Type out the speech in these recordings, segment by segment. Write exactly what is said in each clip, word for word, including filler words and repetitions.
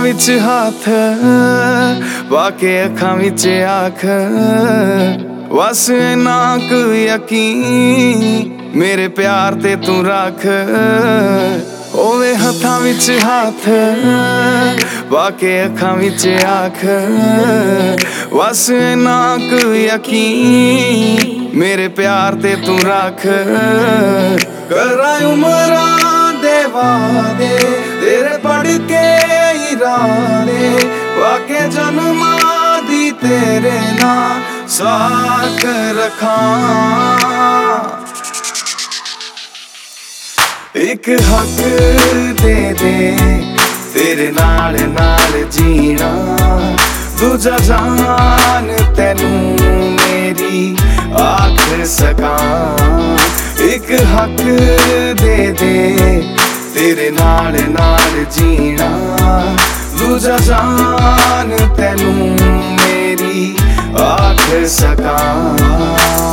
विच हाथ वाके अखां विच आख बस इन्ना क यकीन मेरे प्यार ते तू रख ओवे हत्थां विच हाथ वाके अखां विच आख बस इन्ना क यकीन मेरे प्यार ते तू रख करां उमरां दे वादे तेरे पढ़ के इरादे वाके जन्मां दी तेरे नाल साथ रखां एक हक दे दे तेरे नाल नाल जीना दूजा जान तेनू मेरी आख सकां एक हक दे दे तेरे नाल नाल जीना दूजा जान तेनू मेरी आख सकां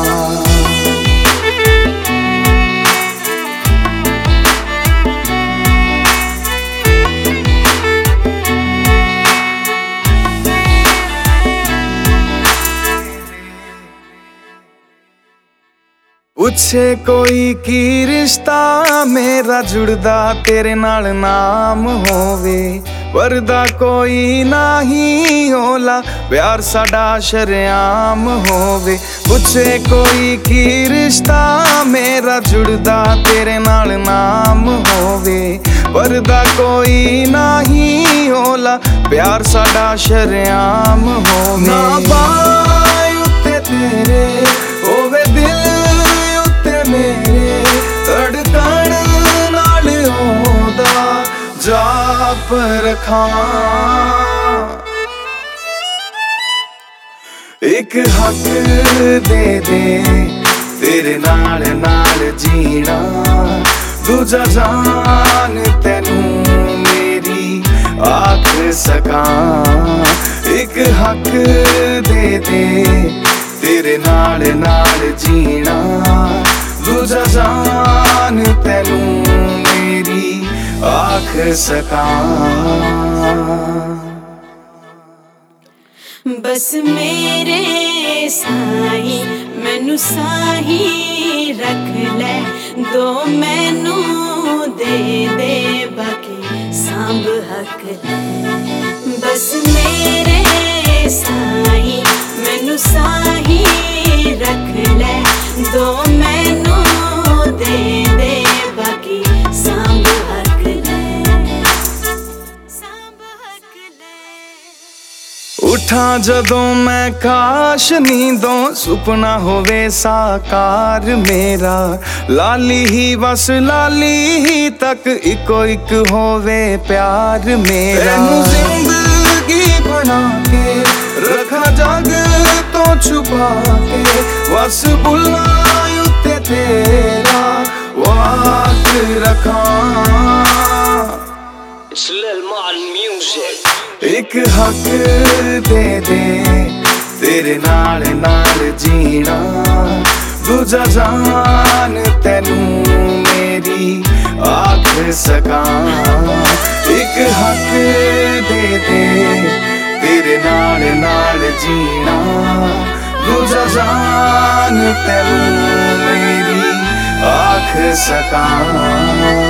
पूछे कोई की रिश्ता मेरा जुड़दा तेरे नाल नाम होवे वरदा कोई नहीं होला प्यार साडा शरेआम होवे पूछे कोई की रिश्ता मेरा जुड़दा तेरे नाल नाम होवे वरदा कोई नहीं होला प्यार साडा शरेआम होवे ना बाय उत्ते तेरे होवे दिल मेरे धड़कन नाल ओदा जाप रखां एक हक दे दे तेरे नाल नाल जीना दूजा जान तेनू मेरी आख सकां एक हक दे दे तेरे नाल नाल जीना दूजा जान तेनू मेरी आख सकां बस मेरे साई मैनू साही रख ले दो मैनू दे दे बाकी सांभ हक ले बस मेरे साई मैनू साही रख ले दो मैनू दे दे बाकी सांभ हक ले सांभ हक ले उठा जदों मैं काश नींदों सुपना होवे साकार मेरा लाली ही बस लाली ही तक इको इक होवे प्यार मेरा जिंदगी बना के रखा जग तो छुपा के बस बुलाए उत्ते तेरा वाक रखां एक हक दे दे तेरे नाल नाल जीना दूजा जान तेनू मेरी आख सकां एक हक दे दे तेरे नाल नाल जीना दूजा जान तेनू मेरी आख सकां।